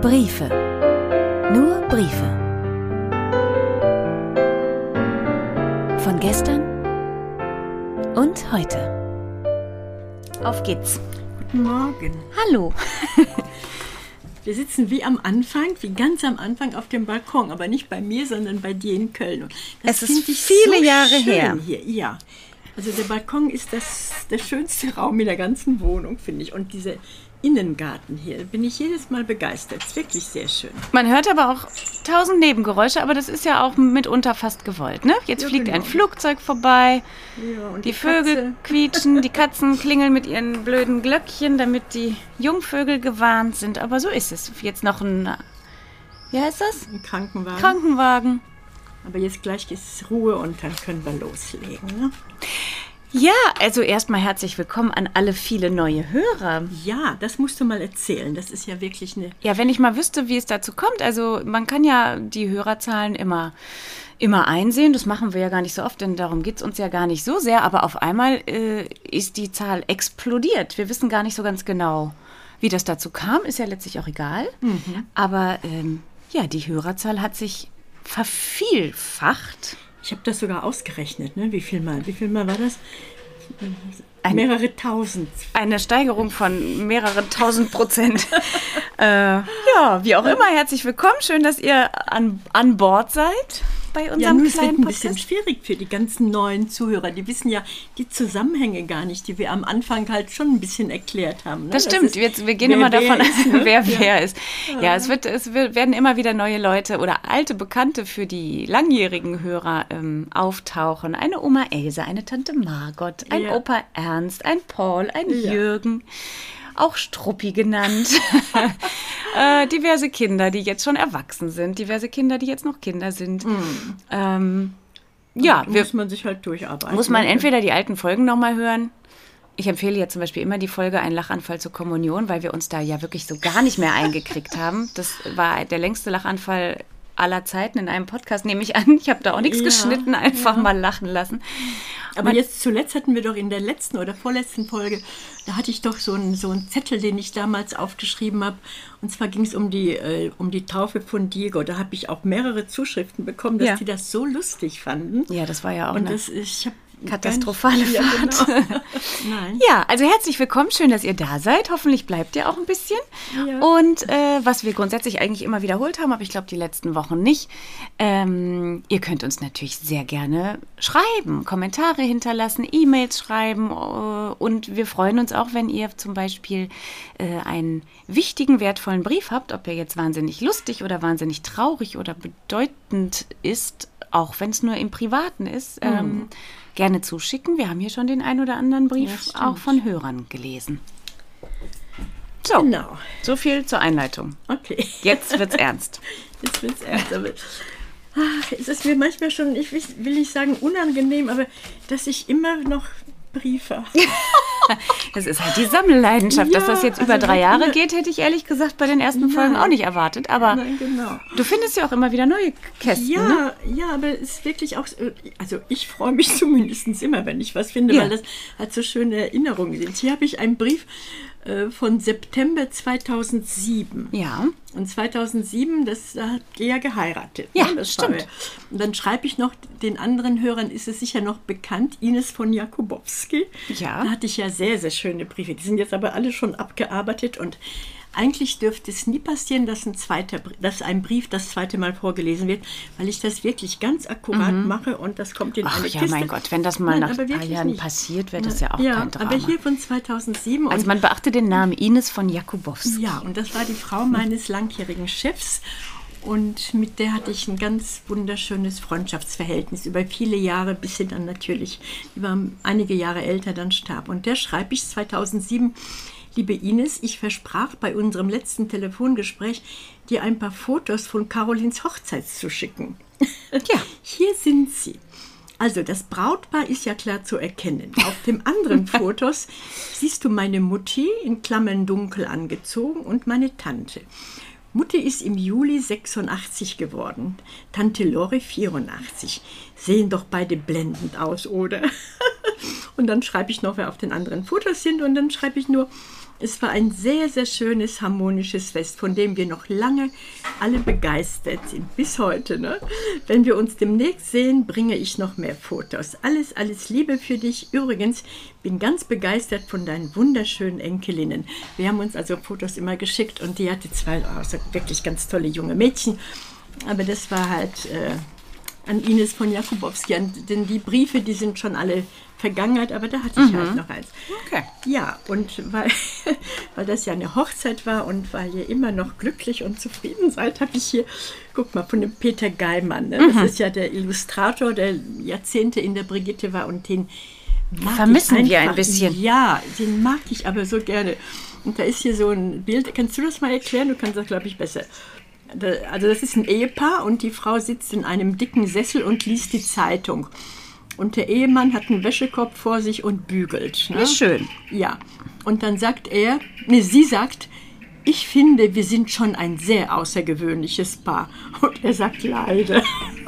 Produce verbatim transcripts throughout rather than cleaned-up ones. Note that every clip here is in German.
Briefe. Nur Briefe. Von gestern und heute. Auf geht's. Guten Morgen. Hallo. Wir sitzen wie am Anfang, wie ganz am Anfang auf dem Balkon, aber nicht bei mir, sondern bei dir in Köln. Das es ist ich viele so Jahre schön her. Hier. Ja, also der Balkon ist das, der schönste Raum in der ganzen Wohnung, finde ich. Und dieser Innengarten hier, da bin ich jedes Mal begeistert. Ist wirklich sehr schön. Man hört aber auch tausend Nebengeräusche, aber das ist ja auch mitunter fast gewollt, ne? Jetzt ja, fliegt genau. ein Flugzeug vorbei, ja, und die, die Vögel Katze. quietschen, die Katzen klingeln mit ihren blöden Glöckchen, damit die Jungvögel gewarnt sind. Aber so ist es. Jetzt noch ein, wie heißt das? Ein Krankenwagen. Krankenwagen. Aber jetzt gleich ist Ruhe und dann können wir loslegen, ne? Ja, also erstmal herzlich willkommen an alle viele neue Hörer. Ja, das musst du mal erzählen. Das ist ja wirklich eine... Ja, wenn ich mal wüsste, wie es dazu kommt. Also man kann ja die Hörerzahlen immer, immer einsehen. Das machen wir ja gar nicht so oft, denn darum geht es uns ja gar nicht so sehr. Aber auf einmal äh, ist die Zahl explodiert. Wir wissen gar nicht so ganz genau, wie das dazu kam. Ist ja letztlich auch egal. Mhm. Aber ähm, ja, die Hörerzahl hat sich vervielfacht. Ich habe das sogar ausgerechnet, ne? Wie viel Mal? Wie viel Mal war das? Ein, mehrere tausend. Eine Steigerung von mehreren tausend Prozent. äh, ja, wie auch immer, herzlich willkommen. Schön, dass ihr an, an Bord seid bei unserem ja, nur es kleinen wird ein Podcast. bisschen schwierig für die ganzen neuen Zuhörer. Die wissen ja die Zusammenhänge gar nicht, die wir am Anfang halt schon ein bisschen erklärt haben. Ne? Das stimmt, das ist, wir, wir gehen wer, immer davon aus, ne? wer ja. wer ist. Ja, ja es, wird, es wird, werden immer wieder neue Leute oder alte Bekannte für die langjährigen Hörer ähm, auftauchen. Eine Oma Else, eine Tante Margot, ein ja. Opa Ernst, ein Paul, ein ja. Jürgen. Auch Struppi genannt. äh, diverse Kinder, die jetzt schon erwachsen sind. Diverse Kinder, die jetzt noch Kinder sind. Mm. Ähm, ja, wir, muss man sich halt durcharbeiten. Muss man entweder die alten Folgen nochmal hören. Ich empfehle jetzt zum Beispiel immer die Folge Ein Lachanfall zur Kommunion, weil wir uns da ja wirklich so gar nicht mehr eingekriegt haben. Das war der längste Lachanfall aller Zeiten in einem Podcast, nehme ich an. Ich habe da auch nichts ja, geschnitten, einfach ja. mal lachen lassen. Aber Man, jetzt zuletzt hatten wir doch in der letzten oder vorletzten Folge, da hatte ich doch so einen, so einen Zettel, den ich damals aufgeschrieben habe. Und zwar ging es um die, äh, um die Taufe von Diego. Da habe ich auch mehrere Zuschriften bekommen, dass ja. die das so lustig fanden. Ja, das war ja auch Und eine das, ich habe katastrophale ja, Fahrt. Genau. Nein. Ja, also herzlich willkommen. Schön, dass ihr da seid. Hoffentlich bleibt ihr auch ein bisschen. Ja. Und äh, was wir grundsätzlich eigentlich immer wiederholt haben, aber ich glaube die letzten Wochen nicht, ähm, ihr könnt uns natürlich sehr gerne schreiben, Kommentare hinterlassen, E-Mails schreiben äh, und wir freuen uns auch, wenn ihr zum Beispiel äh, einen wichtigen, wertvollen Brief habt, ob er jetzt wahnsinnig lustig oder wahnsinnig traurig oder bedeutend ist, auch wenn es nur im Privaten ist, ähm, mhm. gerne zuschicken. Wir haben hier schon den ein oder anderen Brief ja, auch von Hörern gelesen. So, genau. So viel zur Einleitung. Okay. Jetzt wird's ernst. Jetzt wird's ernst. Aber, ach, es ist mir manchmal schon, ich will, will nicht sagen unangenehm, aber dass ich immer noch Briefe. Das ist halt die Sammelleidenschaft. Ja, Dass das jetzt über also drei Jahre geht, hätte ich ehrlich gesagt bei den ersten Nein. Folgen auch nicht erwartet. Aber Nein, genau. du findest ja auch immer wieder neue Kästen. Ja, ne? ja, aber es ist wirklich auch, also ich freue mich zumindest immer, wenn ich was finde, ja. weil das halt so schöne Erinnerungen sind. Hier habe ich einen Brief äh, von September zweitausendsieben. Ja. Und zweitausendsieben, das da hat er geheiratet. Ja, ne? Das stimmt. Und dann schreibe ich noch, den anderen Hörern ist es sicher noch bekannt, Ines von Jakubowski. Ja. Da hatte ich ja sehr, sehr schöne Briefe. Die sind jetzt aber alle schon abgearbeitet und eigentlich dürfte es nie passieren, dass ein, zweiter, dass ein Brief das zweite Mal vorgelesen wird, weil ich das wirklich ganz akkurat mhm. mache und das kommt in Ach, eine ja, Kiste. mein Gott, wenn das mal Nein, nach ein paar Jahren nicht. passiert, wäre das ja auch ja, kein Drama. Aber hier von zweitausendsieben. Also man beachte den Namen Ines von Jakubowski. Ja, und das war die Frau meines langjährigen Chefs. Und mit der hatte ich ein ganz wunderschönes Freundschaftsverhältnis über viele Jahre, bis sie dann natürlich, die war einige Jahre älter, dann starb. Und der schreibe ich zweitausendsieben, liebe Ines, ich versprach bei unserem letzten Telefongespräch, dir ein paar Fotos von Carolins Hochzeit zu schicken. Ja. Hier sind sie. Also das Brautpaar ist ja klar zu erkennen. Auf dem anderen Fotos siehst du meine Mutti, in Klammern dunkel angezogen, und meine Tante. Mutti ist im Juli sechsundachtzig geworden, Tante Lori vierundachtzig. Sehen doch beide blendend aus, oder? Und dann schreibe ich noch, wer auf den anderen Fotos sind, und dann schreibe ich nur, Es war ein sehr, sehr schönes, harmonisches Fest, von dem wir noch lange alle begeistert sind, bis heute. Ne? Wenn wir uns demnächst sehen, bringe ich noch mehr Fotos. Alles, alles Liebe für dich. Übrigens, bin ganz begeistert von deinen wunderschönen Enkelinnen. Wir haben uns also Fotos immer geschickt und die hatte zwei also wirklich ganz tolle junge Mädchen. Aber das war halt äh, an Ines von Jakubowski, denn die Briefe, die sind schon alle Vergangenheit, aber da hatte ich mhm. halt noch eins. Okay. Ja, und weil, weil das ja eine Hochzeit war und weil ihr immer noch glücklich und zufrieden seid, habe ich hier, guck mal, von dem Peter Geimann. Ne? Das mhm. ist ja der Illustrator, der Jahrzehnte in der Brigitte war und den mag vermissen ich wir ein bisschen. Ja, den mag ich aber so gerne. Und da ist hier so ein Bild, kannst du das mal erklären? Du kannst das, glaube ich, besser. Also das ist ein Ehepaar und die Frau sitzt in einem dicken Sessel und liest die Zeitung. Und der Ehemann hat einen Wäschekorb vor sich und bügelt. Ne? Ist schön. Ja. Und dann sagt er, ne, sie sagt, ich finde, wir sind schon ein sehr außergewöhnliches Paar. Und er sagt, leider.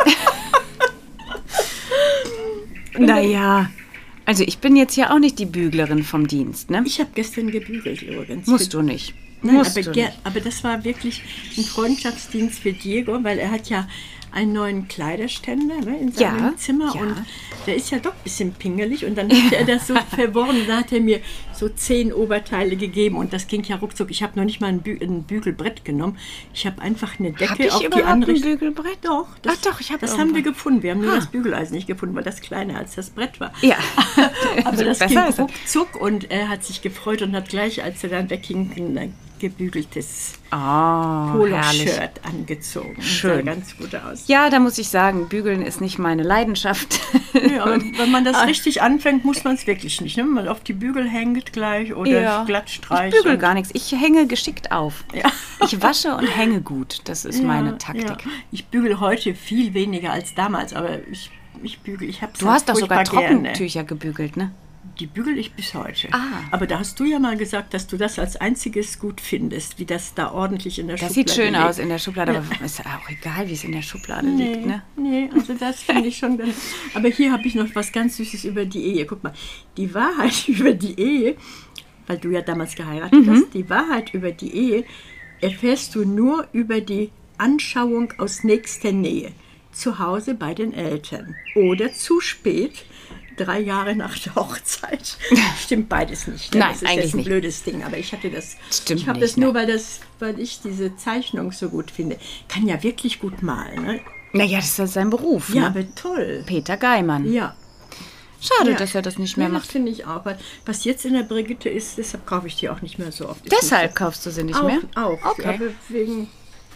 Naja, also ich bin jetzt ja auch nicht die Büglerin vom Dienst, ne? Ich habe gestern gebügelt übrigens. Musst du nicht. Nein, Musst aber, du ger- nicht. aber das war wirklich ein Freundschaftsdienst für Diego, weil er hat ja einen neuen Kleiderständer, ne, in seinem Ja, Zimmer ja. und der ist ja doch ein bisschen pingelig und dann hat er das so verworren, da hat er mir so zehn Oberteile gegeben und das ging ja ruckzuck. Ich habe noch nicht mal ein, Bü- ein Bügelbrett genommen, ich habe einfach eine Decke Hab ich auf die überhaupt andere... ein Bügelbrett? Doch, das, Ach doch, ich habe das haben wir irgendwo- gefunden. Wir haben nur Ah. das Bügeleisen nicht gefunden, weil das kleiner als das Brett war. Ja. Aber das Besser ging ist es. ruckzuck und er hat sich gefreut und hat gleich, als er dann wegging, ein gebügeltes Oh, herrlich. Polo-Shirt angezogen. Schön. Sah ganz gut aus. Ja, da muss ich sagen, bügeln ist nicht meine Leidenschaft. Ja, aber wenn man das richtig anfängt, muss man es wirklich nicht. Ne? Wenn man auf die Bügel hängt gleich oder Ja. glatt Ich streicht. bügel und- gar nichts. Ich hänge geschickt auf. Ja. Ich wasche und hänge gut. Das ist Ja, meine Taktik. Ja. Ich bügel heute viel weniger als damals, aber ich, ich bügel. Ich hab's Du halt hast doch sogar furchtbar gerne. Trockentücher gebügelt, ne? Die bügel ich bis heute. Ah. Aber da hast du ja mal gesagt, dass du das als einziges gut findest, wie das da ordentlich in der Das Schublade sieht schön liegt. aus in der Schublade, aber ist ja auch egal, wie es in der Schublade liegt, Nee, ne? nee, also das finde ich schon ganz... Aber hier habe ich noch was ganz Süßes über die Ehe. Guck mal, die Wahrheit über die Ehe, weil du ja damals geheiratet Mhm. hast, die Wahrheit über die Ehe erfährst du nur über die Anschauung aus nächster Nähe. Zu Hause bei den Eltern. Oder zu spät, drei Jahre nach der Hochzeit. Stimmt beides nicht. Ne? Nein, das ist eigentlich jetzt ein nicht. blödes Ding, aber ich hatte das. Stimmt ich habe nicht, das nur, ne? weil, das, weil ich diese Zeichnung so gut finde. Kann ja wirklich gut malen. Ne? Naja, das ist sein Beruf, Ja, ne? aber toll. Peter Geimann. Ja. Schade, Ja. dass er das nicht mehr Ja, das macht. finde ich auch. Weil was jetzt in der Brigitte ist, deshalb kaufe ich die auch nicht mehr so oft. Ist Deshalb nicht kaufst du sie nicht so, mehr? auch, auch. Okay. Aber wegen,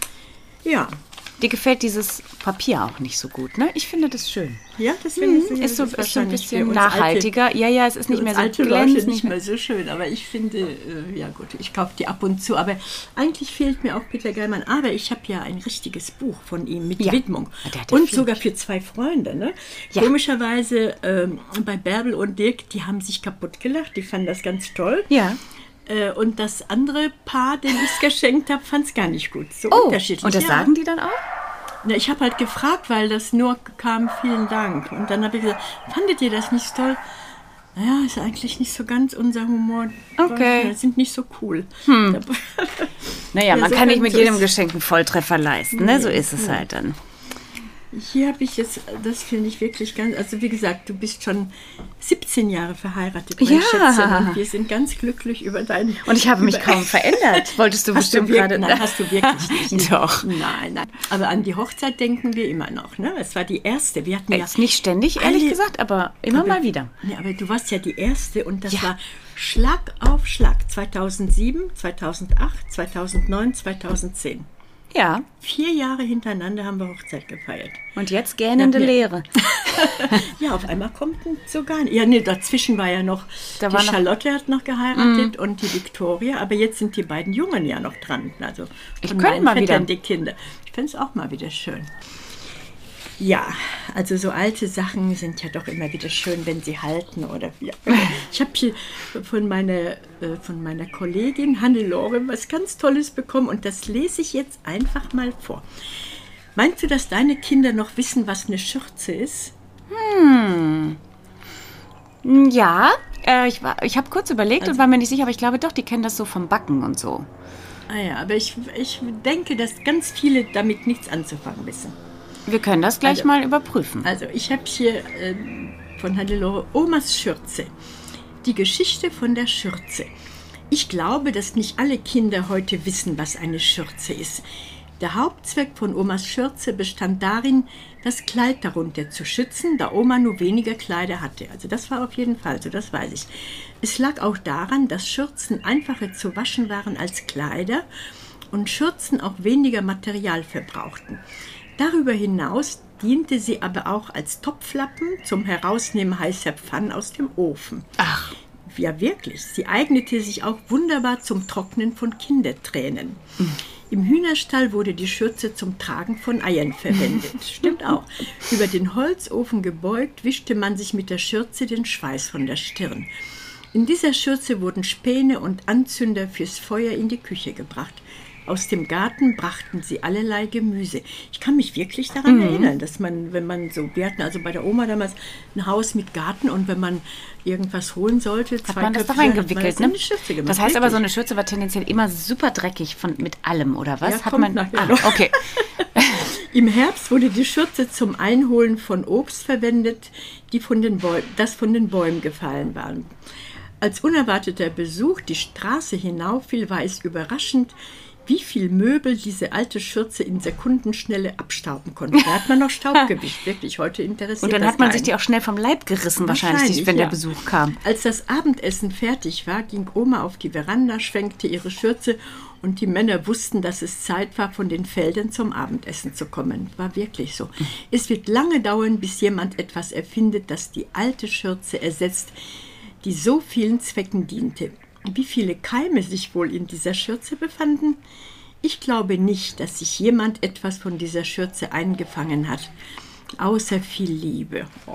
ja. Dir gefällt dieses Papier auch nicht so gut, ne? Ich finde das schön. Ja, das finde ich Hm, ist so, ist so ein wahrscheinlich für bisschen uns nachhaltiger. ja, ja, es ist Alte, nicht für mehr uns so alte glänzend. Leute nicht mehr so schön, aber ich finde, äh, ja gut, ich kaufe die ab und zu, aber eigentlich fehlt mir auch Peter Geimann, aber ich habe ja ein richtiges Buch von ihm mit Ja. Widmung Ja, der hat ja und viel. sogar für zwei Freunde, ne? Ja. Komischerweise ähm, bei Bärbel und Dirk, die haben sich kaputt gelacht, die fanden das ganz toll. Ja. Äh, und das andere Paar, dem ich es geschenkt habe, fand es gar nicht gut. So Oh, unterschiedlich. und das Ja. sagen die dann auch? Na, ich habe halt gefragt, weil das nur kam, vielen Dank. Und dann habe ich gesagt, fandet ihr das nicht toll? Naja, ist eigentlich nicht so ganz unser Humor. Okay. Wir sind nicht so cool. Naja, Ja, man so kann nicht kann mit es- jedem Geschenk einen Volltreffer leisten, ne? So ist es halt dann. Hier habe ich jetzt, das finde ich wirklich ganz, also wie gesagt, du bist schon siebzehn Jahre verheiratet, mein Ja. Schätzchen, und wir sind ganz glücklich über deinen... Und ich habe mich über- kaum verändert. Wolltest du Hast du bestimmt wirklich, gerade... nein, hast du wirklich nicht. Doch. Nein, nein. Aber an die Hochzeit denken wir immer noch. Ne? Es war die erste. Wir hatten ja Jetzt nicht ständig, ehrlich alle- gesagt, aber immer aber, mal wieder. Ja, aber du warst ja die erste und das Ja. war Schlag auf Schlag. zweitausendsieben, zweitausendacht, zweitausendneun, zweitausendzehn. Ja, Vier Jahre hintereinander haben wir Hochzeit gefeiert. und jetzt gähnende Ja, wir- Leere. Ja, auf einmal kommt ein so gar nicht. Ja, nee, dazwischen war ja noch, Da die war noch- Charlotte hat noch geheiratet und die Victoria, aber jetzt sind die beiden Jungen ja noch dran. Also Ich von könnte meinen mal Vettern wieder. die Kinder. Ich finde es auch mal wieder schön. Ja, also so alte Sachen sind ja doch immer wieder schön, wenn sie halten oder wie. auch immer. Ich habe hier von meiner, äh, von meiner Kollegin Hannelore was ganz Tolles bekommen und das lese ich jetzt einfach mal vor. Meinst du, dass deine Kinder noch wissen, was eine Schürze ist? Ja, äh, ich, war- ich habe kurz überlegt Also- und war mir nicht sicher, aber ich glaube doch, die kennen das so vom Backen und so. Ah ja, aber ich, ich denke, dass ganz viele damit nichts anzufangen wissen. Wir können das gleich Also- mal überprüfen. Also ich habe hier äh, von Hannelore Omas Schürze. Die Geschichte von der Schürze. Ich glaube, dass nicht alle Kinder heute wissen, was eine Schürze ist. Der Hauptzweck von Omas Schürze bestand darin, das Kleid darunter zu schützen, da Oma nur weniger Kleider hatte. Also das war auf jeden Fall so, das weiß ich. Es lag auch daran, dass Schürzen einfacher zu waschen waren als Kleider und Schürzen auch weniger Material verbrauchten. Darüber hinaus diente sie aber auch als Topflappen zum Herausnehmen heißer Pfannen aus dem Ofen. Ach, Ja, wirklich. Sie eignete sich auch wunderbar zum Trocknen von Kindertränen. Im Hühnerstall wurde die Schürze zum Tragen von Eiern verwendet. Stimmt auch. Über den Holzofen gebeugt, wischte man sich mit der Schürze den Schweiß von der Stirn. In dieser Schürze wurden Späne und Anzünder fürs Feuer in die Küche gebracht. Aus dem Garten brachten sie allerlei Gemüse. Ich kann mich wirklich daran erinnern, dass man, wenn man so, wir hatten also bei der Oma damals ein Haus mit Garten und wenn man irgendwas holen sollte, hat man das da Köpfe, hat man reingewickelt, das in ne? die Schürze gemacht. Das heißt aber, so Wirklich. eine Schürze war tendenziell immer super dreckig von, mit allem, oder was? Ja, hat kommt man, nachher ah, noch. okay. Im Herbst wurde die Schürze zum Einholen von Obst verwendet, die von den Bäu- das von den Bäumen gefallen waren. Als unerwarteter Besuch die Straße hinauffiel, war es überraschend, wie viel Möbel diese alte Schürze in Sekundenschnelle abstauben konnte. Da hat man noch Staub gewischt, wirklich. Heute interessiert Und dann das hat man keinen. sich die auch schnell vom Leib gerissen, wahrscheinlich, Wahrscheinlich, wenn der ja. Besuch kam. Als das Abendessen fertig war, ging Oma auf die Veranda, schwenkte ihre Schürze und die Männer wussten, dass es Zeit war, von den Feldern zum Abendessen zu kommen. War wirklich so. Es wird lange dauern, bis jemand etwas erfindet, das die alte Schürze ersetzt, die so vielen Zwecken diente. Wie viele Keime sich wohl in dieser Schürze befanden? Ich glaube nicht, dass sich jemand etwas von dieser Schürze eingefangen hat. Außer viel Liebe. Oh.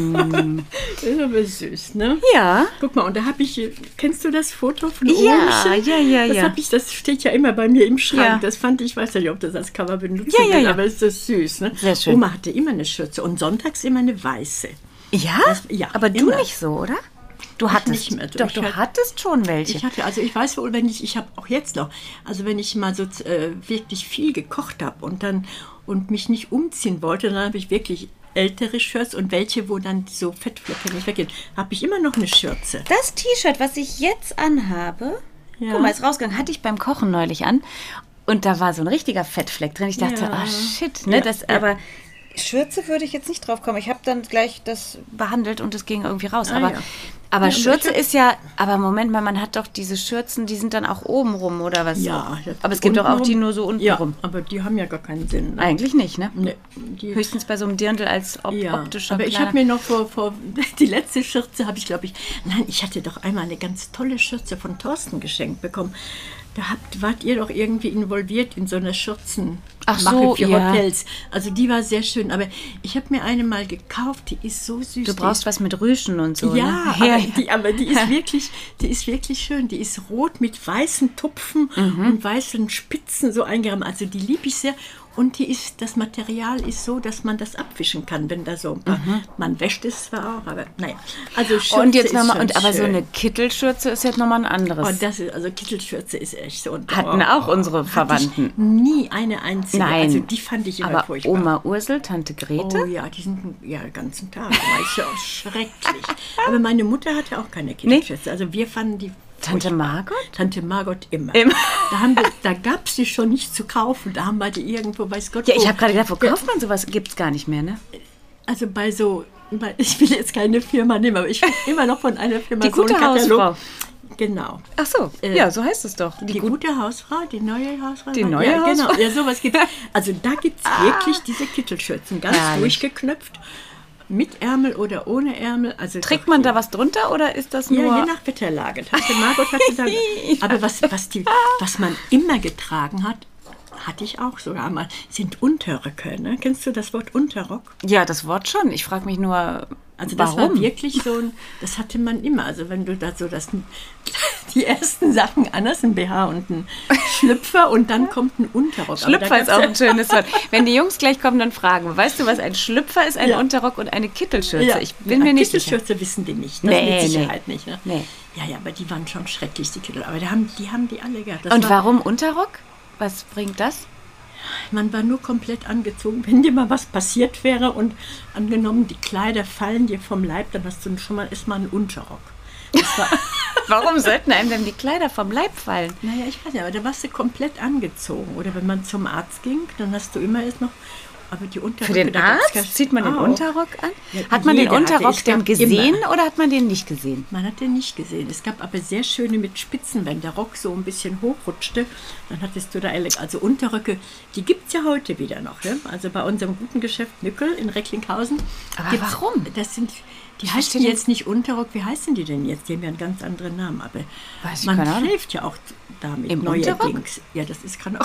Das ist aber süß, ne? Ja. Guck mal, und da habe ich, kennst du das Foto von Ja, Ohmchen? ja, ja, das ja. Hab ich, das steht ja immer bei mir im Schrank. Ja. Das fand ich, weiß ja nicht, ob das als Cover benutzen Ja, ja, will, ja. aber es ist süß, ne? Sehr schön. Oma hatte immer eine Schürze und sonntags immer eine weiße. Ja? Das- ja, aber du immer. nicht so, oder? Du hattest, nicht mehr. doch, Ich du hatte- hattest schon welche. Ich hatte, also ich weiß wohl, wenn ich, ich habe auch jetzt noch, also wenn ich mal so äh, wirklich viel gekocht habe und dann und mich nicht umziehen wollte, dann habe ich wirklich ältere Shirts und welche, wo dann so Fettflecken nicht weggehen, habe ich immer noch eine Schürze. Das T-Shirt, was ich jetzt anhabe, Ja. guck mal, ist rausgegangen, hatte ich beim Kochen neulich an. Und da war so ein richtiger Fettfleck drin. Ich dachte, Ja. ah shit, ne? Ja, Das, ja. aber Schürze würde ich jetzt nicht drauf kommen. Ich habe dann gleich das behandelt und es ging irgendwie raus. Ah, aber ja. aber Ja, Schürze aber ich- ist ja, aber Moment mal, man hat doch diese Schürzen, die sind dann auch oben rum oder was? Ja. Aber es gibt doch auch untenrum- die nur so unten ja, rum. aber die haben ja gar keinen Sinn. Ne? Eigentlich nicht, ne? Nee, die, Höchstens bei so einem Dirndl als op ja, optischer aber ich kleiner- habe mir noch vor, vor die letzte Schürze habe ich, glaube ich, nein, ich hatte doch einmal eine ganz tolle Schürze von Thorsten geschenkt bekommen. Da habt, wart ihr doch irgendwie involviert in so einer Schürzenmache Ach so, für ja. Hotels. Also die war sehr schön, aber ich habe mir eine mal gekauft, die ist so süß. Du die brauchst ist, was mit Rüschen und so, ja, ne? aber, Die, aber die ist wirklich, die ist wirklich schön. Die ist rot mit weißen Tupfen Mhm. und weißen Spitzen so eingerahmt. Also die liebe ich sehr. Und die ist, das Material ist so, dass man das abwischen kann, wenn da so ein paar, man wäscht es zwar auch, aber naja. Also Schürze Mhm. Und jetzt ist nochmal, schon und aber so schön. eine Kittelschürze ist jetzt nochmal ein anderes. Und das ist, also Kittelschürze ist echt so. Und, Hatten auch unsere Verwandten. Hatte ich nie eine einzige. Nein. Also die fand ich immer aber furchtbar. Oma Ursel, Tante Grete? Oh ja, die sind ja den ganzen Tag. Das ist ja auch schrecklich. Aber meine Mutter hatte auch keine Kittelschürze. Also wir fanden die Tante furchtbar. Margot? Tante Margot immer. Immer. Da, haben wir, da gab es die schon nicht zu kaufen. Da haben wir die irgendwo, weiß Gott Ja, wo. ich habe gerade gedacht, wo Ja, kauft man sowas? Gibt es gar nicht mehr, ne? Also bei so, bei, ich will jetzt keine Firma nehmen, aber ich will immer noch von einer Firma Die so einen gute Katalog. Hausfrau. Genau. Ach so, Äh, ja, so heißt es doch. Die, Die, gut, gute Hausfrau, die neue Hausfrau. Die neue ja, Hausfrau? Genau, ja, sowas gibt Also da gibt es wirklich diese Kittelschürzen, ganz Herrlich. durchgeknöpft, mit Ärmel oder ohne Ärmel. Also trägt doch man hier. da was drunter oder ist das nur... Ja, je nach Wetterlage. Tante Margot hatte dann, aber was, was, die, was man immer getragen hat, hatte ich auch sogar mal, sind Unterröcke. Ne? Kennst du das Wort Unterrock? Ja, das Wort schon. Ich frage mich nur, Also das warum? war wirklich so ein, das hatte man immer. Also wenn du da so das, die ersten Sachen an, das ist ein B H und ein Schlüpfer und dann kommt ein Unterrock. Schlüpfer ist auch ein schönes Wort. Wenn die Jungs gleich kommen, dann fragen, weißt du, was ein Schlüpfer ist, ein ja. Unterrock und eine Kittelschürze? Ja. Ich bin ja, mir nicht sicher. Kittelschürze wissen die nicht, das nee, mit Sicherheit nee. nicht. Ne? Nee. Ja, ja, aber die waren schon schrecklich, die Kittel. Aber die haben die, haben die alle gehabt. Das und war, warum Unterrock? Was bringt das? Man war nur komplett angezogen, wenn dir mal was passiert wäre und angenommen, die Kleider fallen dir vom Leib, dann hast du schon mal erstmal einen Unterrock. Warum sollten einem denn die Kleider vom Leib fallen? Naja, ich weiß nicht, aber da warst du komplett angezogen. Oder wenn man zum Arzt ging, dann hast du immer erst noch... Aber die Unterröcke, für den Arzt zieht man den auch. Unterrock an? Ja, hat man den Unterrock hatte, denn gesehen immer. oder hat man den nicht gesehen? Man hat den nicht gesehen. Es gab aber sehr schöne mit Spitzen, wenn der Rock so ein bisschen hochrutschte, dann hattest du da also Unterröcke, die gibt es ja heute wieder noch. Ne? Also bei unserem guten Geschäft Mückel in Recklinghausen. Aber warum? Das sind... Die heißen jetzt nicht Unterrock, wie heißen die denn jetzt? Die haben ja einen ganz anderen Namen, aber Weiß man ich schläft ja auch damit. Im Unterrock? Ja, das ist kann auch...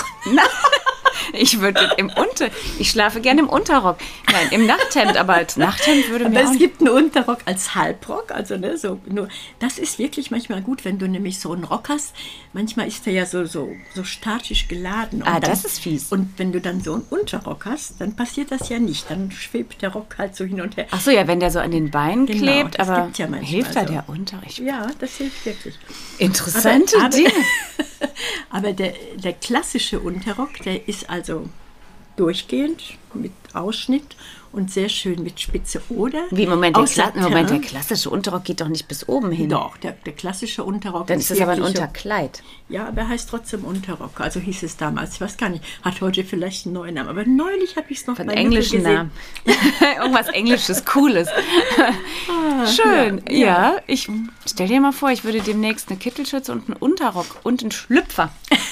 Ich würde im Unter... Ich schlafe gerne im Unterrock. Nein, im Nachthemd, aber als Nachthemd würde mir aber auch... es gibt einen Unterrock als Halbrock, also ne, so nur... Das ist wirklich manchmal gut, wenn du nämlich so einen Rock hast. Manchmal ist der ja so, so, so statisch geladen. Und ah, dann, das ist fies. Und wenn du dann so einen Unterrock hast, dann passiert das ja nicht. Dann schwebt der Rock halt so hin und her. Ach so, ja, wenn der so an den Beinen Genau, klebt, das aber gibt ja manchmal hilft da so. der Unterricht? Ja, das hilft wirklich. Interessante aber, aber, Dinge. Aber der, der klassische Unterrock, der ist also durchgehend mit Ausschnitt und sehr schön mit Spitze oder Wie, Moment, der, aus Kla Satin. Moment, der klassische Unterrock geht doch nicht bis oben hin. Doch, der, der klassische Unterrock. Dann ist das aber ein wirklich so- Unterkleid. Ja, aber er heißt trotzdem Unterrock. Also hieß es damals. Ich weiß gar nicht. Hat heute vielleicht einen neuen Namen. Aber neulich habe ich es noch Von bei englischen Mückel Namen. Irgendwas Englisches, Cooles. Schön. ja, Ja, ja. ich stell dir mal vor, ich würde demnächst eine Kittelschürze und einen Unterrock und einen Schlüpfer.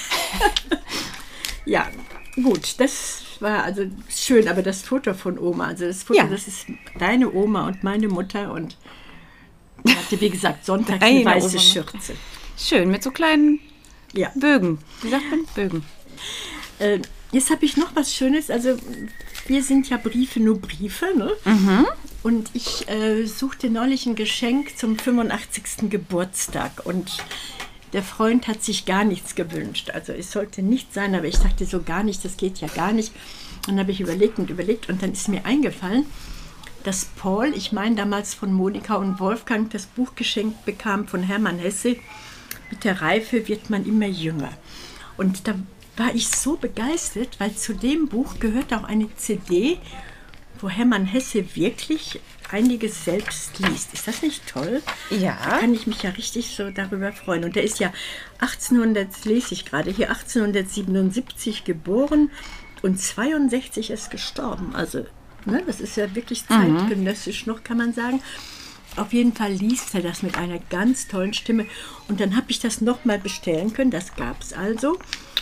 Ja, gut, das war also schön, aber das Foto von Oma, also das Foto, Ja. das ist deine Oma und meine Mutter und die hatte, wie gesagt, sonntags Deine eine weiße Oma. Schürze. Schön, mit so kleinen Ja. Bögen. Wie sagt man? Bögen. Äh, jetzt habe ich noch was Schönes, also wir sind ja Briefe, nur Briefe, ne? Und ich äh, suchte neulich ein Geschenk zum fünfundachtzigsten Geburtstag und der Freund hat sich gar nichts gewünscht. Also es sollte nicht sein, aber ich dachte so gar nicht, das geht ja gar nicht. Dann habe ich überlegt und überlegt und dann ist mir eingefallen, dass Paul, ich meine damals von Monika und Wolfgang, das Buch geschenkt bekam von Hermann Hesse, mit der Reife wird man immer jünger. Und da war ich so begeistert, weil zu dem Buch gehört auch eine C D, wo Hermann Hesse wirklich einiges selbst liest. Ist das nicht toll? Ja. Da kann ich mich ja richtig so darüber freuen. Und der ist ja achtzehnhundert, lese ich gerade hier, achtzehnhundertsiebenundsiebzig geboren und zweiundsechzig ist gestorben. Also, ne, das ist ja wirklich zeitgenössisch noch, kann man sagen. Auf jeden Fall liest er das mit einer ganz tollen Stimme. Und dann habe ich das nochmal bestellen können. Das gab es also.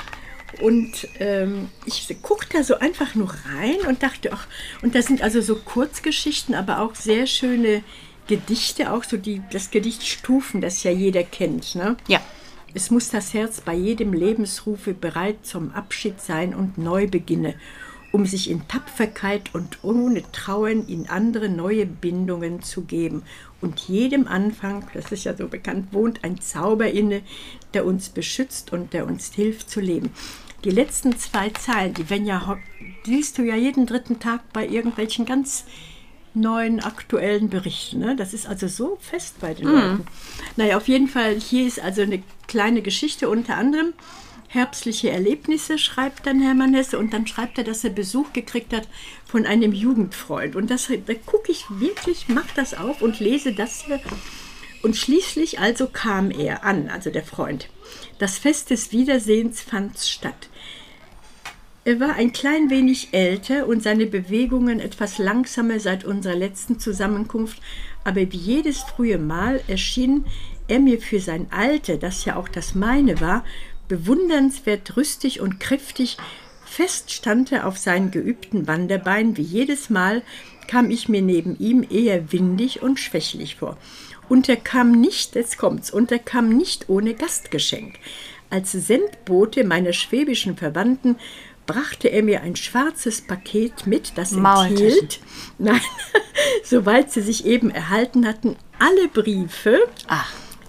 Und ähm, ich guckte da so einfach nur rein und dachte, ach, und da sind also so Kurzgeschichten, aber auch sehr schöne Gedichte, auch so die, das Gedicht Stufen, das ja jeder kennt. Ne? Ja. Es muss das Herz bei jedem Lebensrufe bereit zum Abschied sein und neu beginne, um sich in Tapferkeit und ohne Trauern in andere neue Bindungen zu geben. Und jedem Anfang, das ist ja so bekannt, wohnt ein Zauber inne, der uns beschützt und der uns hilft zu leben. Die letzten zwei Zeilen, die werden ja, die liest du ja jeden dritten Tag bei irgendwelchen ganz neuen, aktuellen Berichten. Ne? Das ist also so fest bei den Leuten. Naja, auf jeden Fall, hier ist also eine kleine Geschichte, unter anderem herbstliche Erlebnisse, schreibt dann Hermann Hesse, und dann schreibt er, dass er Besuch gekriegt hat von einem Jugendfreund. Und das, da gucke ich wirklich, mache das auf und lese das hier. Und schließlich also kam er an, also der Freund. Das Fest des Wiedersehens fand statt. Er war ein klein wenig älter und seine Bewegungen etwas langsamer seit unserer letzten Zusammenkunft, aber wie jedes frühe Mal erschien er mir für sein Alter, das ja auch das meine war, bewundernswert rüstig und kräftig. Fest stand er auf seinen geübten Wanderbeinen, wie jedes Mal kam ich mir neben ihm eher windig und schwächlich vor. Und er kam nicht, jetzt kommt's, und er kam nicht ohne Gastgeschenk. Als Sendbote meiner schwäbischen Verwandten brachte er mir ein schwarzes Paket mit, das enthielt, nein, soweit sie sich eben erhalten hatten, alle Briefe, Ach.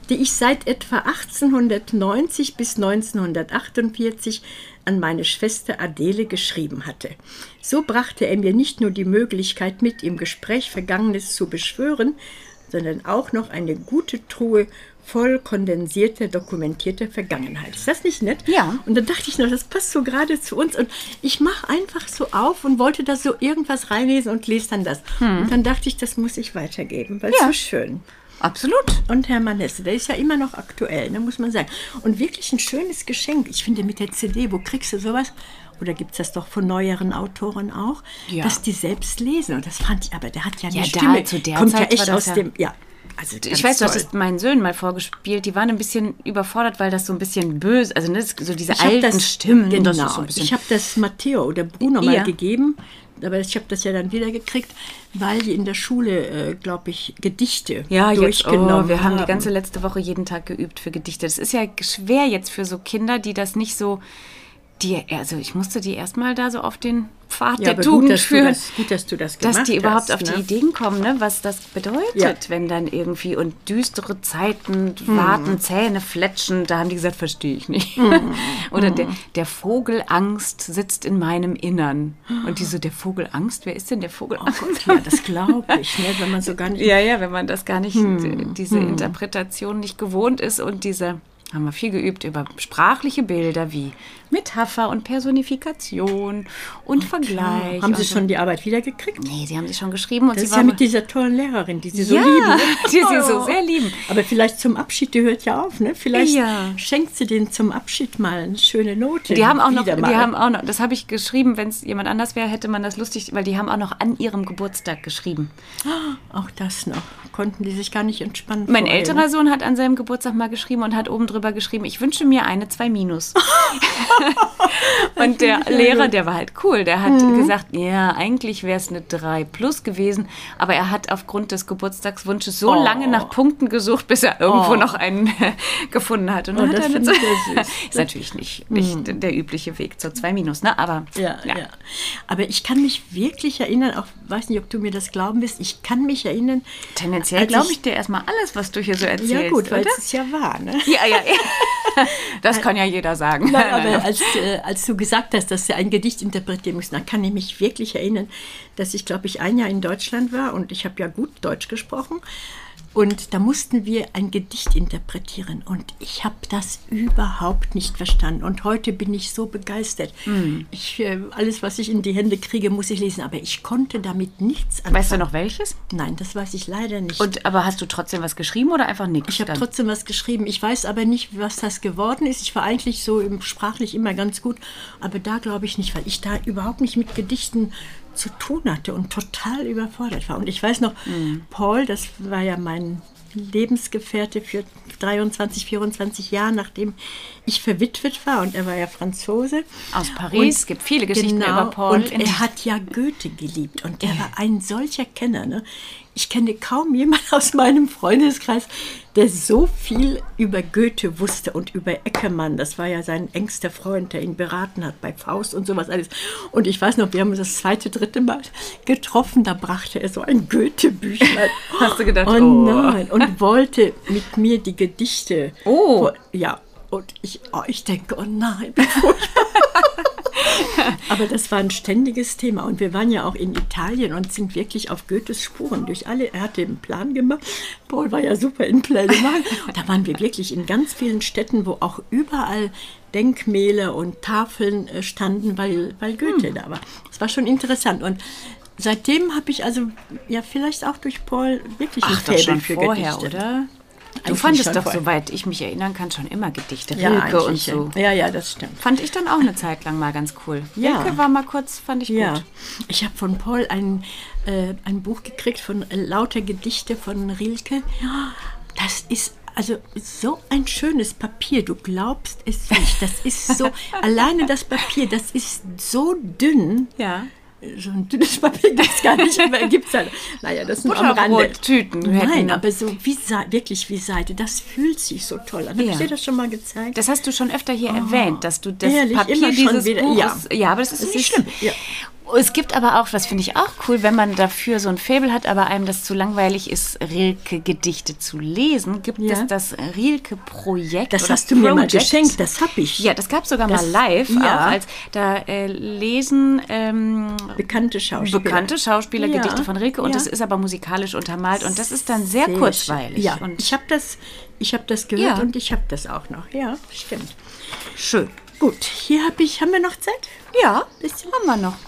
die ich seit etwa achtzehnhundertneunzig bis neunzehnhundertachtundvierzig an meine Schwester Adele geschrieben hatte. So brachte er mir nicht nur die Möglichkeit mit, im Gespräch Vergangenes zu beschwören, sondern auch noch eine gute Truhe voll kondensierter, dokumentierter Vergangenheit. Ist das nicht nett? Ja. Und dann dachte ich noch, das passt so gerade zu uns. Und ich mache einfach so auf und wollte da so irgendwas reinlesen und lese dann das. Hm. Und dann dachte ich, das muss ich weitergeben, weil es Ja. so schön. Absolut. Und Hermann Hesse, der ist ja immer noch aktuell, ne, muss man sagen. Und wirklich ein schönes Geschenk. Ich finde, mit der C D, wo kriegst du sowas? Oder gibt es das doch von neueren Autoren auch? Ja. Dass die selbst lesen. Und das fand ich, aber der hat ja eine Ja, da, Stimme. zu der kommt Zeit ja echt war das aus ja- dem, ja. Also Ich ganz weiß, du hast toll. es meinen Söhnen mal vorgespielt, die waren ein bisschen überfordert, weil das so ein bisschen böse, also ne, so diese Ich hab alten das, Stimmen, genau, das ist so ein bisschen... ich habe das Matteo oder Bruno mal Ja. gegeben, aber ich habe das ja dann wieder gekriegt, weil die in der Schule, äh, glaube ich, Gedichte Ja, jetzt, durchgenommen oh, wir haben die haben. ganze letzte Woche jeden Tag geübt für Gedichte. Das ist ja schwer jetzt für so Kinder, die das nicht so, die, also ich musste die erstmal da so auf den Pfad Ja, der aber Tugend gut, dass du führen, das, gut, dass du das gemacht dass die überhaupt hast, auf die ne? Ideen kommen, ne, was das bedeutet, Ja. wenn dann irgendwie und düstere Zeiten Hm. warten, Zähne fletschen, da haben die gesagt, verstehe ich nicht. Hm. Oder der, der Vogelangst sitzt in meinem Innern. Und die so, der Vogelangst, wer ist denn der Vogelangst? Ja, das glaube ich, ne, wenn man so gar nicht... Ja, ja, wenn man das gar nicht, Hm. diese Interpretation nicht gewohnt ist und diese, haben wir viel geübt über sprachliche Bilder wie Metapher und Personifikation und Vergleich. Haben Sie und so. schon die Arbeit wiedergekriegt? Nee, sie haben sie schon geschrieben und Das sie ist war ja mit dieser tollen Lehrerin, die Sie so ja, lieben. die sie so sehr lieben. Aber vielleicht zum Abschied, die hört ja auf, ne? Vielleicht Ja. schenkt sie denen zum Abschied mal eine schöne Note. Die haben auch noch, Wieder die mal. haben auch noch, das habe ich geschrieben, wenn es jemand anders wäre, hätte man das lustig, weil die haben auch noch an ihrem Geburtstag geschrieben. Auch das noch. Konnten die sich gar nicht entspannen. Mein vorher, älterer Sohn hat an seinem Geburtstag mal geschrieben und hat oben drüber geschrieben, ich wünsche mir eine zwei Minus. Und der Lehrer, der war halt cool, der hat Mhm. gesagt, ja, eigentlich wäre es eine drei plus gewesen, aber er hat aufgrund des Geburtstagswunsches so Oh. lange nach Punkten gesucht, bis er irgendwo Oh. noch einen gefunden hat. Und dann Oh, hat das er finde eine ich sehr süß. Ist natürlich nicht, nicht der übliche Weg zur zwei minus, ne? Aber Ja, ja, ja. Aber ich kann mich wirklich erinnern, auch weiß nicht, ob du mir das glauben willst, ich kann mich erinnern. Tendenziell als glaube ich dir erstmal alles, was du hier so erzählst. Ja gut, weil oder? es ist ja wahr, ne? Ja, ja, ja. Das kann ja jeder sagen. Nein, aber als, äh, als du gesagt hast, dass du ein Gedicht interpretieren musst, dann kann ich mich wirklich erinnern, dass ich, glaube ich, ein Jahr in Deutschland war und ich habe ja gut Deutsch gesprochen. Und da mussten wir ein Gedicht interpretieren und ich habe das überhaupt nicht verstanden. Und heute bin ich so begeistert. Ich, äh, alles, was ich in die Hände kriege, muss ich lesen, aber ich konnte damit nichts anfangen. Weißt du noch welches? Nein, das weiß ich leider nicht. Und, aber hast du trotzdem was geschrieben oder einfach nichts? Ich habe dann? trotzdem was geschrieben. Ich weiß aber nicht, was das geworden ist. Ich war eigentlich so im sprachlich immer ganz gut, aber da glaube ich nicht, weil ich da überhaupt nicht mit Gedichten zu tun hatte und total überfordert war. Und ich weiß noch, Mhm. Paul, das war ja mein Lebensgefährte für dreiundzwanzig, vierundzwanzig Jahre, nachdem ich verwitwet war und er war ja Franzose. Aus Paris. Es gibt viele Geschichten Genau, über Paul. und er hat ja Goethe geliebt und er war ein solcher Kenner. Ne? Ich kenne kaum jemanden aus meinem Freundeskreis, der so viel über Goethe wusste und über Eckermann. Das war ja sein engster Freund, der ihn beraten hat bei Faust und sowas alles. Und ich weiß noch, wir haben uns das zweite, dritte Mal getroffen, da brachte er so ein Goethe-Büchlein. Hast du gedacht, oh, oh. nein, und wollte mit mir die Gedichte. Oh. Ja, und ich, oh, ich denke, oh nein, wie furchtbar. Aber das war ein ständiges Thema und wir waren ja auch in Italien und sind wirklich auf Goethes Spuren durch alle. Er hatte einen Plan gemacht. Paul war ja super in Pläne machen. Und da waren wir wirklich in ganz vielen Städten, wo auch überall Denkmäler und Tafeln äh, standen, weil, weil Goethe hm. da war. Das war schon interessant und seitdem habe ich also ja vielleicht auch durch Paul wirklich ein Ach, doch Faible schon für vorher, Gedichte. oder? Du Eigentlich fandest schon doch, vorher. soweit ich mich erinnern kann, schon immer Gedichte. Ja, Rilke und eigentlich, so. Ja, ja, das stimmt. Fand ich dann auch eine Zeit lang mal ganz cool. Ja. Rilke war mal kurz, fand ich Ja, gut. ich habe von Paul ein, äh, ein Buch gekriegt von äh, lauter Gedichte von Rilke. Das ist also so ein schönes Papier, du glaubst es nicht. Das ist so, alleine das Papier, das ist so dünn. Ja. So ein dünnes Papier gibt es gar nicht, aber gibt es halt. Naja, das sind am Rande. Butterbrottüten Nein, hätten- aber so wie Sa- wirklich wie Seite, das fühlt sich so toll an. Habe Ja. ich dir das schon mal gezeigt? Das hast du schon öfter hier erwähnt, dass du das Ehrlich, Papier immer schon dieses wieder, Buches... ja. Ja, aber das ist Es nicht schlimm. Ja. Es gibt aber auch, das finde ich auch cool, wenn man dafür so ein Faible hat, aber einem das zu langweilig ist, Rilke-Gedichte zu lesen, gibt Ja. es das Rilke-Projekt. Das oder hast du mir mal Project. geschenkt, das habe ich. Ja, das gab es sogar Das- mal live, ja. auch als da äh, lesen ähm, Bekannte Schauspieler. bekannte Schauspieler Ja. Gedichte von Rilke und Ja. das ist aber musikalisch untermalt und das ist dann sehr, Sehr kurzweilig. schön. Ja, und ich habe das, ich hab das gehört Ja. und ich habe das auch noch. Ja, stimmt. schön. Gut, hier habe ich, haben wir noch Zeit? Ja, das haben wir noch.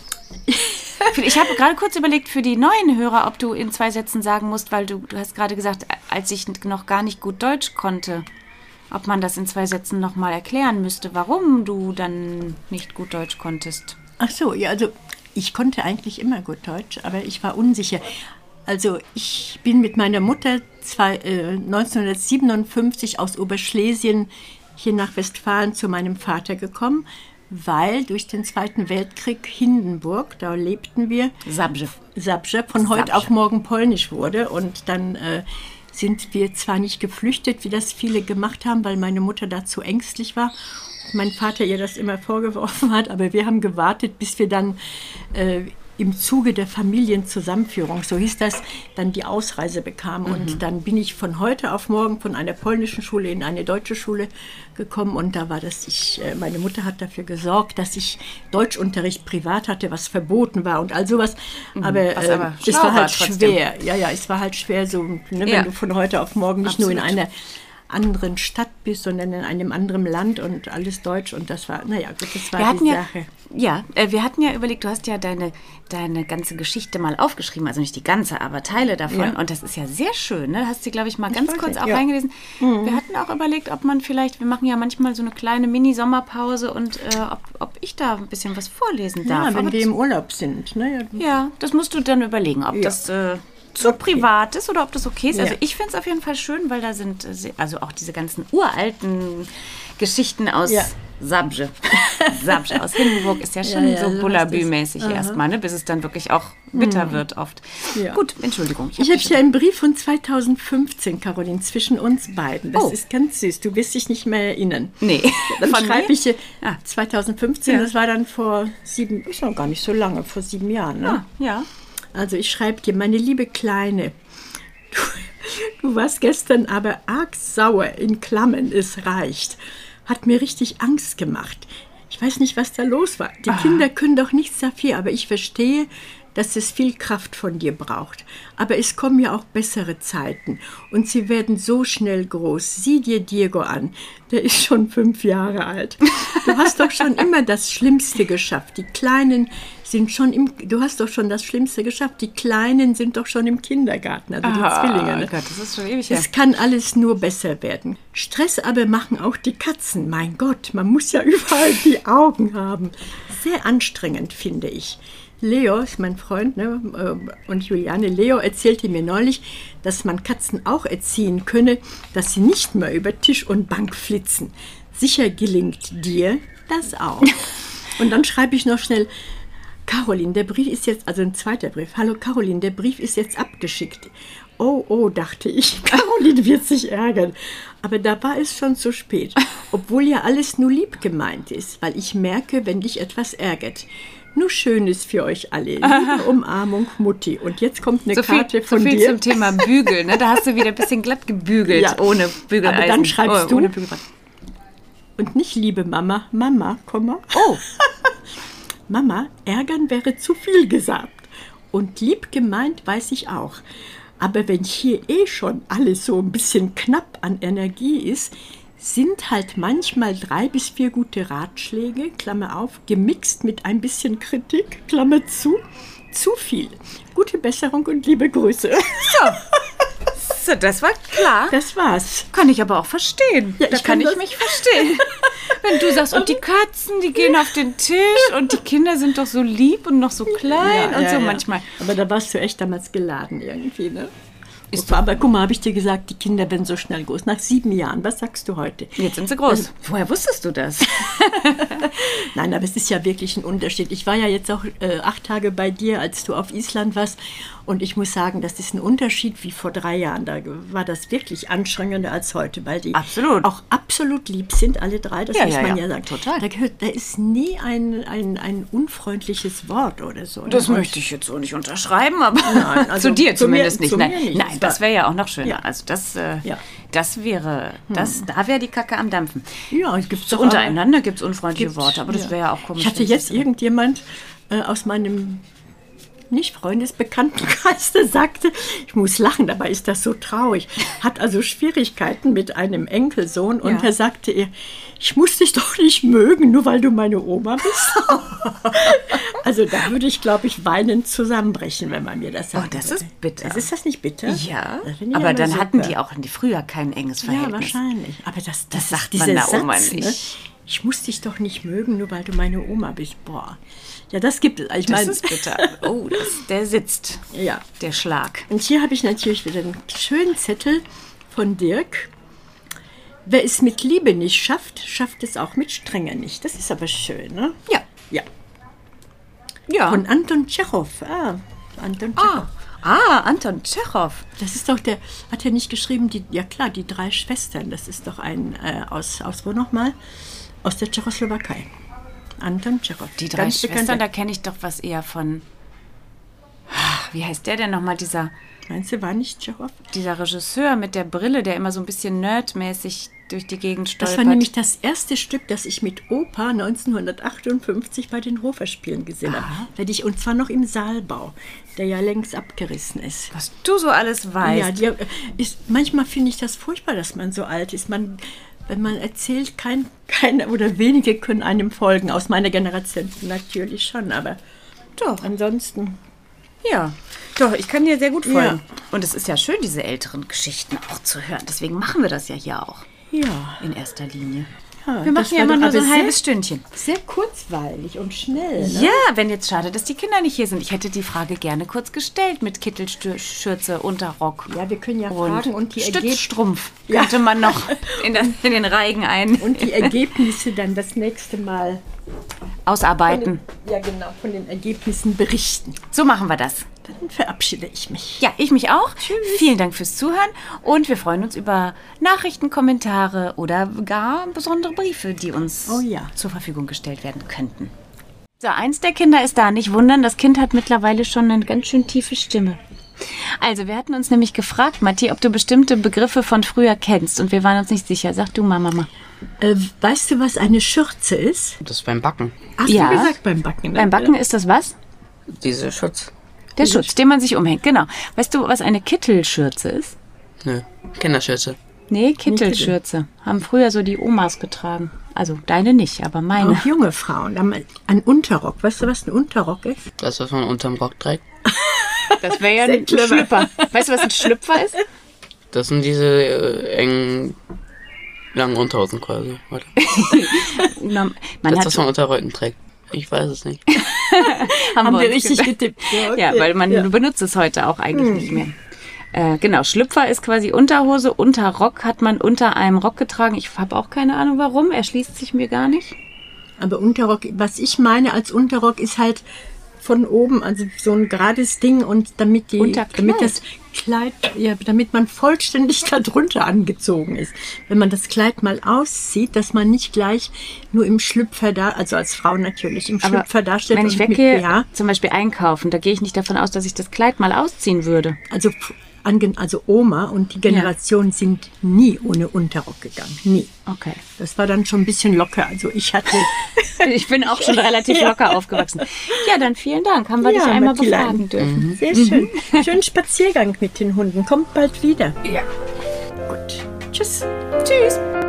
Ich habe gerade kurz überlegt für die neuen Hörer, ob du in zwei Sätzen sagen musst, weil du, du hast gerade gesagt, als ich noch gar nicht gut Deutsch konnte, ob man das in zwei Sätzen nochmal erklären müsste, warum du dann nicht gut Deutsch konntest. Ach so, ja, also ich konnte eigentlich immer gut Deutsch, aber ich war unsicher. Also ich bin mit meiner Mutter zwei, äh, neunzehnhundertsiebenundfünfzig aus Oberschlesien hier nach Westfalen zu meinem Vater gekommen, weil durch den Zweiten Weltkrieg Hindenburg, da lebten wir, Zabrze. Zabrze von heute Zabrze. auf morgen polnisch wurde und dann äh, sind wir zwar nicht geflüchtet, wie das viele gemacht haben, weil meine Mutter dazu ängstlich war, mein Vater ihr das immer vorgeworfen hat, aber wir haben gewartet, bis wir dann äh, im Zuge der Familienzusammenführung, so hieß das, dann die Ausreise bekamen. Mhm. Und dann bin ich von heute auf morgen von einer polnischen Schule in eine deutsche Schule gekommen. Und da war das, ich, äh, meine Mutter hat dafür gesorgt, dass ich Deutschunterricht privat hatte, was verboten war und all sowas. Aber, was äh, aber es schlau war halt war trotzdem. schwer. Ja, ja, es war halt schwer, so, ne, wenn Ja. du von heute auf morgen nicht nur in Absolut. einer anderen Stadt bist, sondern in einem anderen Land und alles Deutsch. Und das war, naja, gut, das war Wir hatten die ja, Sache. ja äh, wir hatten ja überlegt, du hast ja deine, deine ganze Geschichte mal aufgeschrieben, also nicht die ganze, aber Teile davon. Ja. Und das ist ja sehr schön, ne? Hast du, glaube ich, mal ganz weiß kurz nicht, auch ja. reingelesen. Wir hatten auch überlegt, ob man vielleicht, wir machen ja manchmal so eine kleine Mini-Sommerpause und äh, ob, ob ich da ein bisschen was vorlesen darf. Ja, wenn Aber wir das, im Urlaub sind. Ne? Ja, ja, das musst du dann überlegen, ob Ja. das äh, zu privat ist oder ob das okay ist. Also Ja. ich finde es auf jeden Fall schön, weil da sind äh, se- also auch diese ganzen uralten Geschichten aus Ja. Zabrze. Zabrze aus Hindenburg ist ja schon Ja, ja, so so Bullabü-mäßig heißt es. erstmal, ne? Bis es dann wirklich auch bitter wird oft. Ja. Gut, Entschuldigung. Ich habe hier einen Brief von zweitausendfünfzehn, Caroline, zwischen uns beiden. Das Oh. ist ganz süß. Du wirst dich nicht mehr erinnern. Nee. Dann Von schreibe mir? ich hier Ah. zweitausendfünfzehn, Ja. das war dann vor sieben, ist noch gar nicht so lange, vor sieben Jahren. Ne? Ah, ja. Also ich schreibe dir, meine liebe Kleine, du, du warst gestern aber arg sauer, in Klammern, es reicht. Hat mir richtig Angst gemacht. Ich weiß nicht, was da los war. Die Kinder können doch nichts dafür, aber ich verstehe, dass es viel Kraft von dir braucht. Aber es kommen ja auch bessere Zeiten und sie werden so schnell groß. Sieh dir Diego an, der ist schon fünf Jahre alt. Du hast doch schon immer das Schlimmste geschafft. Die Kleinen sind schon im, du hast doch schon das Schlimmste geschafft. Die Kleinen sind doch schon im Kindergarten, also die Zwillinge. Ne? Oh Gott, das ist schon ewig her. Es kann alles nur besser werden. Stress aber machen auch die Katzen. Mein Gott, man muss ja überall die Augen haben. Sehr anstrengend, finde ich. Leo ist mein Freund, ne, äh, und Juliane, Leo erzählte mir neulich, dass man Katzen auch erziehen könne, dass sie nicht mehr über Tisch und Bank flitzen. Sicher gelingt dir das auch. Und dann schreibe ich noch schnell, Caroline, der Brief ist jetzt, also ein zweiter Brief. Hallo Caroline, der Brief ist jetzt abgeschickt. Oh, oh, dachte ich, Caroline wird sich ärgern. Aber da war es schon zu spät. Obwohl ja alles nur lieb gemeint ist, weil ich merke, wenn dich etwas ärgert. Nur Schönes für euch alle. Liebe Umarmung, Mutti. Und jetzt kommt eine So viel, Karte so von viel dir. zum Thema Bügeln. Ne? Da hast du wieder ein bisschen glatt gebügelt, Ja. ohne Bügeleisen. Aber dann schreibst oh, du- ohne Bügelbrett. Und nicht liebe Mama, Mama, Komma. Oh, Mama, ärgern wäre zu viel gesagt. Und lieb gemeint weiß ich auch. Aber wenn hier eh schon alles so ein bisschen knapp an Energie ist, sind halt manchmal drei bis vier gute Ratschläge, Klammer auf, gemixt mit ein bisschen Kritik, Klammer zu, zu viel. Gute Besserung und liebe Grüße. so, das war klar. Das war's. Kann ich aber auch verstehen. Ja, da ich kann kann ich das- mich verstehen. Wenn du sagst, und die Katzen, die gehen auf den Tisch und die Kinder sind doch so lieb und noch so klein und so manchmal. Aber da warst du echt damals geladen irgendwie, ne? Ist Aber, aber guck mal, habe ich dir gesagt, die Kinder werden so schnell groß. Nach sieben Jahren, was sagst du heute? Jetzt sind sie groß. Also, woher wusstest du das? Nein, aber es ist ja wirklich ein Unterschied. Ich war ja jetzt auch äh, acht Tage bei dir, als du auf Island warst. Und ich muss sagen, das ist ein Unterschied wie vor drei Jahren. Da war das wirklich anstrengender als heute, weil die absolut. auch absolut lieb sind, alle drei. Das ja, muss ja, man ja, ja sagen. Total. Da, gehört, da ist nie ein, ein, ein unfreundliches Wort oder so. Das und möchte ich jetzt so nicht unterschreiben, aber Nein, also zu dir zu zumindest mir, nicht. zu Nein, mir nicht. Nein, das wäre ja auch noch schöner. Ja. Also das, äh, ja. das wäre, das, hm. da wäre die Kacke am Dampfen. Ja, es gibt so untereinander gibt es unfreundliche Worte, aber das ja. wäre ja auch komisch. Ich hatte jetzt irgendjemand äh, aus meinem nicht Freundesbekanntenkreis, der sagte, ich muss lachen, dabei ist das so traurig, hat also Schwierigkeiten mit einem Enkelsohn und ja. er sagte ihr, ich muss dich doch nicht mögen, nur weil du meine Oma bist. Also da würde ich, glaube ich, weinend zusammenbrechen, wenn man mir das sagt. Oh, das würde. ist bitter. Das ist das nicht bitter? Ja, aber dann super. hatten die auch früher kein enges Verhältnis. Ja, wahrscheinlich. Aber das, das, das sagt dieser man der Oma Satz, nicht. Ne? Ich muss dich doch nicht mögen, nur weil du meine Oma bist. Boah. Ja, das gibt es. Ich das mein, ist bitter. Oh, das, der sitzt. Ja. Der Schlag. Und hier habe ich natürlich wieder einen schönen Zettel von Dirk. Wer es mit Liebe nicht schafft, schafft es auch mit Strenge nicht. Das ist aber schön, ne? Ja. Ja. Ja. Von Anton Tschechow. Ah, Anton Tschechow. Ah. ah, Anton Tschechow. Das ist doch der, hat er nicht geschrieben, die, ja klar, die drei Schwestern. Das ist doch ein, äh, aus, aus wo nochmal? Aus der Tschechoslowakei. Anton Tschechow. Die drei Ganz Schwestern, da kenne ich doch was eher von, wie heißt der denn nochmal, dieser... Meinst du, war nicht Tschechow? Dieser Regisseur mit der Brille, der immer so ein bisschen nerdmäßig durch die Gegend stolpert. Das war nämlich das erste Stück, das ich mit Opa neunzehnhundertachtundfünfzig bei den Hoferspielen gesehen habe. Ich, und zwar noch im Saalbau, der ja längst abgerissen ist. Was du so alles weißt. Ja, die, ist, manchmal finde ich das furchtbar, dass man so alt ist. Man, wenn man erzählt, kein, keine oder wenige können einem folgen. Aus meiner Generation natürlich schon, aber doch. Ansonsten... Ja, doch, ich kann dir sehr gut folgen. Ja. Und es ist ja schön, diese älteren Geschichten auch zu hören. Deswegen machen wir das ja hier auch. Ja. In erster Linie. Ja, wir machen ja immer nur so ein halbes sehr, Stündchen. Sehr kurzweilig und schnell. Ne? Ja, wenn jetzt schade, dass die Kinder nicht hier sind. Ich hätte die Frage gerne kurz gestellt mit Kittelschürze, Unterrock. Ja, wir können ja und fragen und die Stützstrumpf ja. könnte man noch in, den, in den Reigen ein. Und die Ergebnisse dann das nächste Mal ausarbeiten. Den, ja, genau, von den Ergebnissen berichten. So machen wir das. Dann verabschiede ich mich. Ja, ich mich auch. Tschüss. Vielen Dank fürs Zuhören und wir freuen uns über Nachrichten, Kommentare oder gar besondere Briefe, die uns oh ja. zur Verfügung gestellt werden könnten. So, eins der Kinder ist da. Nicht wundern, das Kind hat mittlerweile schon eine ganz schön tiefe Stimme. Also, wir hatten uns nämlich gefragt, Matti, ob du bestimmte Begriffe von früher kennst und wir waren uns nicht sicher. Sag du mal, Mama. Äh, weißt du, was eine Schürze ist? Das ist beim Backen. Hast ja. du gesagt beim Backen? Beim Backen ist das was? Diese Schutz. Der Schutz, den man sich umhängt, genau. Weißt du, was eine Kittelschürze ist? Nö, Kinderschürze. Nee, Kittelschürze. Haben früher so die Omas getragen. Also deine nicht, aber meine. Auch junge Frauen. Ein Unterrock. Weißt du, was ein Unterrock ist? Das, was man unterm Rock trägt. Das wäre ja ein Schlüpper. Weißt du, was ein Schlüpfer ist? Das sind diese äh, engen, langen Unterhosen quasi. Na, man das, hat was man unter Röcken trägt. Ich weiß es nicht. Haben, Haben wir wir richtig getippt. Ja, okay. Ja, weil man ja. benutzt es heute auch eigentlich hm. nicht mehr. Äh, genau, Schlüpfer ist quasi Unterhose. Unterrock hat man unter einem Rock getragen. Ich habe auch keine Ahnung warum. Erschließt sich mir gar nicht. Aber Unterrock, was ich meine als Unterrock ist halt von oben, also so ein gerades Ding und damit die, damit das Kleid, ja, damit man vollständig darunter angezogen ist. Wenn man das Kleid mal auszieht, dass man nicht gleich nur im Schlüpfer da, also als Frau natürlich im Aber Schlüpfer dasteht. Wenn ich und weggehe, mit, ja, zum Beispiel einkaufen, da gehe ich nicht davon aus, dass ich das Kleid mal ausziehen würde. Also Also Oma und die Generation ja. sind nie ohne Unterrock gegangen. Nie. Okay. Das war dann schon ein bisschen locker. Also ich hatte... ich bin auch schon relativ locker ja. aufgewachsen. Ja, dann vielen Dank. Haben wir ja, dich einmal befragen dürfen. Mhm. Sehr schön. Mhm. Schönen Spaziergang mit den Hunden. Kommt bald wieder. Ja. Gut. Tschüss. Tschüss.